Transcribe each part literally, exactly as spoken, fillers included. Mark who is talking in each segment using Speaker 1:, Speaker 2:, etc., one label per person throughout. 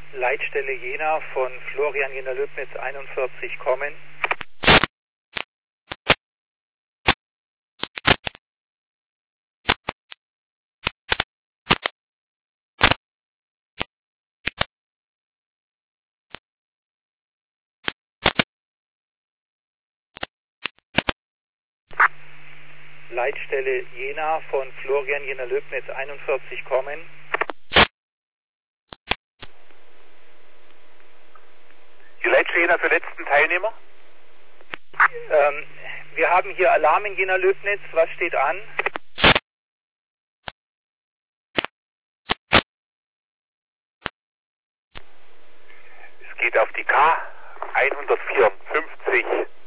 Speaker 1: Leitstelle Jena von Florian Jena Löbnitz einundvierzig kommen. Leitstelle Jena von Florian Jena Löbnitz einundvierzig kommen.
Speaker 2: Die Leitstelle Jena für letzten Teilnehmer?
Speaker 1: Ähm, wir haben hier Alarm in Jena Löbnitz. Was steht an?
Speaker 2: Es geht auf die K hundertvierundfünfzig.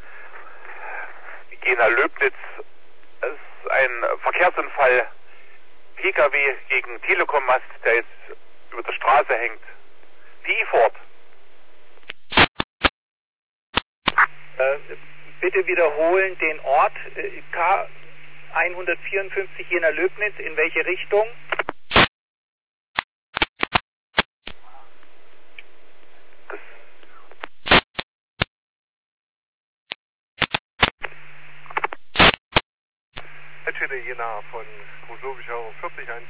Speaker 2: Jena Löbnitz. Es ist ein Verkehrsunfall. P K W gegen Telekom-Mast, der jetzt über der Straße hängt. Die I-Ford.
Speaker 1: Äh, bitte wiederholen den Ort. Äh, K hundertvierundfünfzig Jena Löbnitz. In welche Richtung?
Speaker 3: Leitstelle Jena von Großlobischau vierzig eins.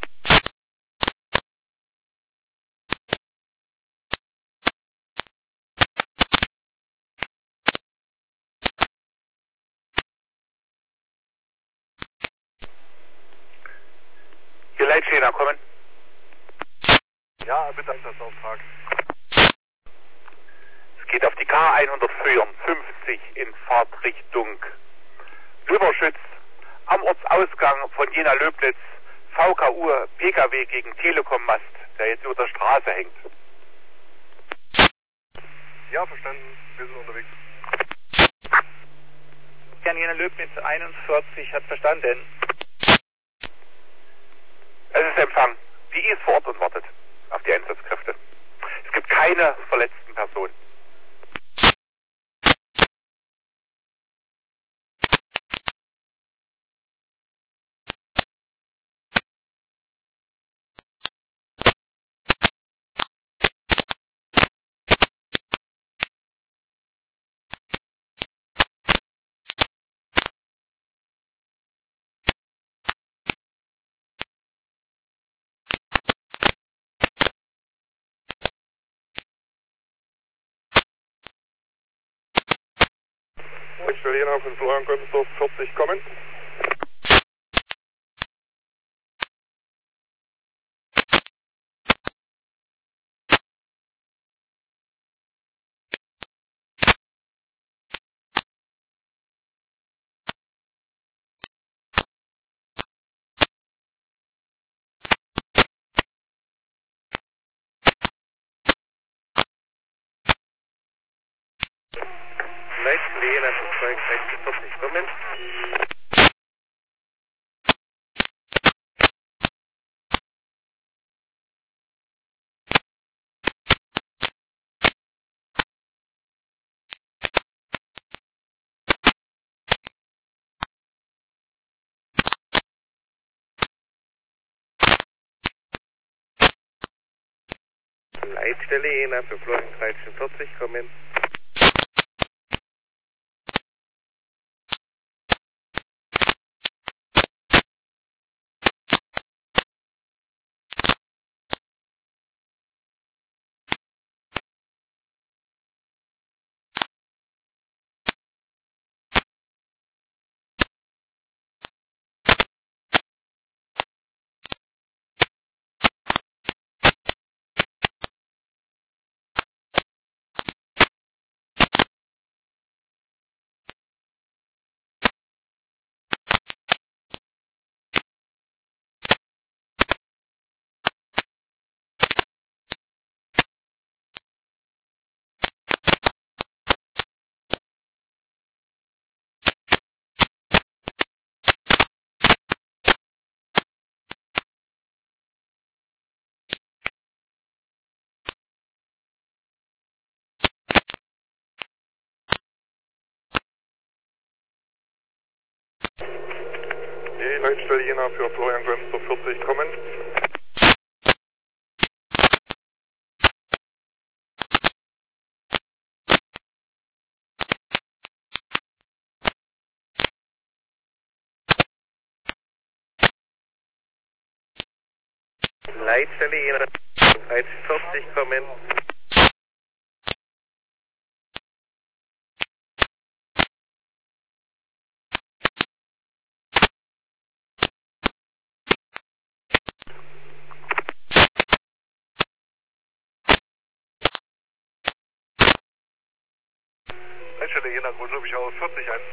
Speaker 2: Hier Leitstelle Jena kommen.
Speaker 3: Ja, bitte Einsatzauftrag.
Speaker 2: Es geht auf die K hundertvierundfünfzig in Fahrtrichtung Überschütz. Am Ortsausgang von Jena Löbnitz, V K U, P K W gegen Telekom-Mast, der jetzt über der Straße hängt.
Speaker 3: Ja, verstanden. Wir sind unterwegs.
Speaker 1: Jena Löbnitz einundvierzig hat verstanden.
Speaker 2: Es ist Empfang. Die I ist vor Ort und wartet auf die Einsatzkräfte. Es gibt keine verletzten Personen.
Speaker 3: Leitstelle Jena von Florian Gönsdorf vierzig kommen. Leitstelle Jena von zweiunddreißig vierzig kommen. Leitstelle Jena für Florian dreizehn vierzig kommen. Die Leitstelle Jena für Florian Gönsdorf vierzig kommen. Leitstelle Jena dreizehn vierzig kommen.
Speaker 4: Leitstelle Jena Großlöbig aus vierzig eins.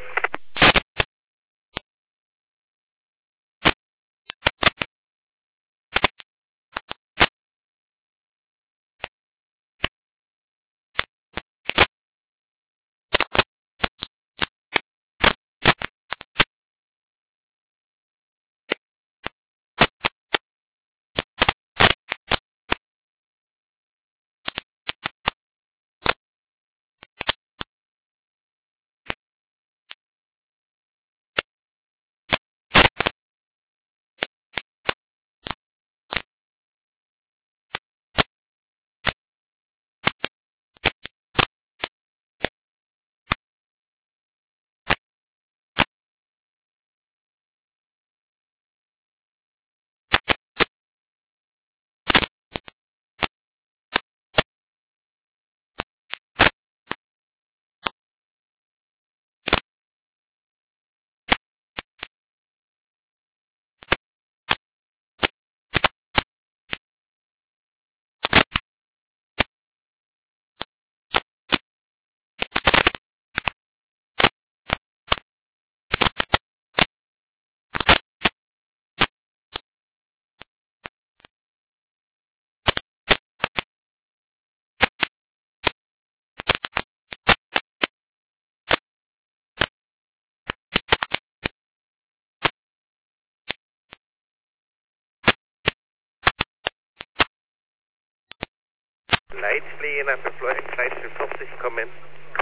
Speaker 3: Leitstelle Jena für Florian dreizehn vierzig kommen.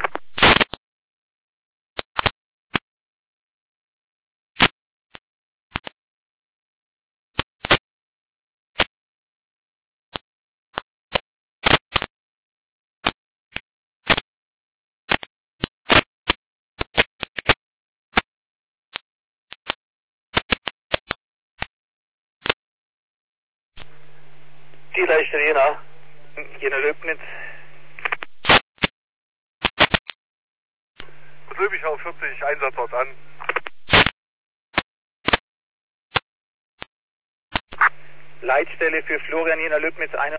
Speaker 1: Die Leitstelle Jena, Jena Löbnitz.
Speaker 4: Großlöbig auf vierzig, Einsatz dort an.
Speaker 1: Leitstelle für Florian Jena Löbnitz